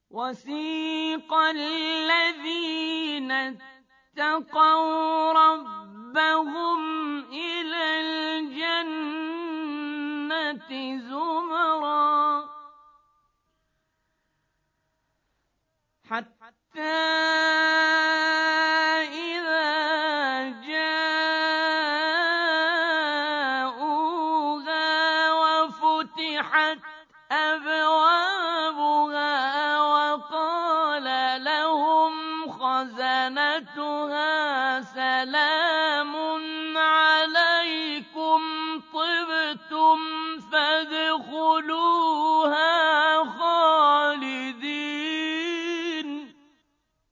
وسيق الذين اتقوا ربهم إلى الجنة زمرا حتى إذا جاءوها وفتحت أبوابها وقال لهم خزنتها سلام عليكم طبتم فادخلوها